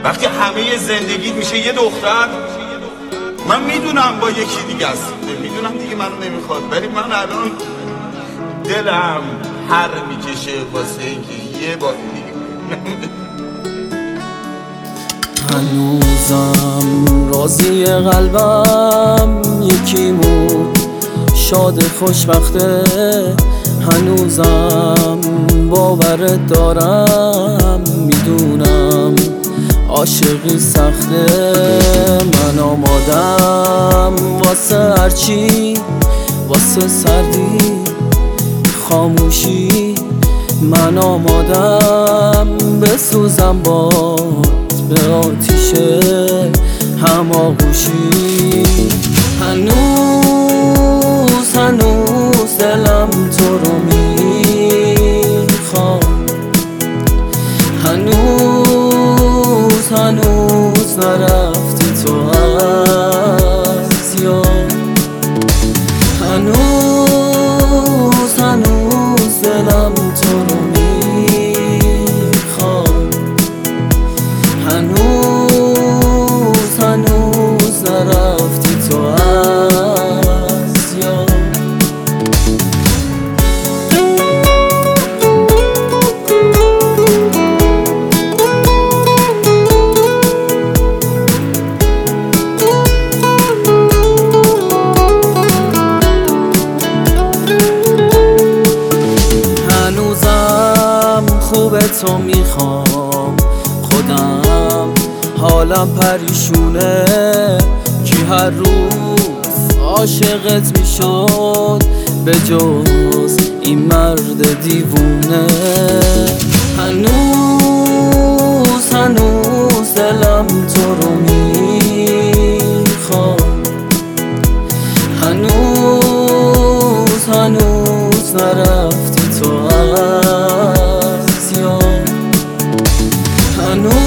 وقتی همه زندگیت میشه یه دختر. من میدونم با یکی دیگه است، میدونم دیگه منو نمیخواد، ولی من الان دلم هر میکشه واسه اینکه یه بار دیگه هنوزم راضی قلبم یکیمون شاد خوشبخته، هنوزم باورت دارم، میدونم عاشقی سخته. من آمادم واسه هرچی، واسه سردی خاموشی، من آمادم بسوزم باد به آتیش هماغوشی. هنوز دلم تو رو میخواد، هنوز نرفتی تو از یاد. هنوز دلم تو رو میخواد، هنوز نرفتی تو از یاد. خوبه تو میخوام، خودم حالم پریشونه، کی هر روز عاشقت میشد به جز این مرد دیوونه. هنوز دلم تو رو میخواد، هنوز نرفتی تو از یاد.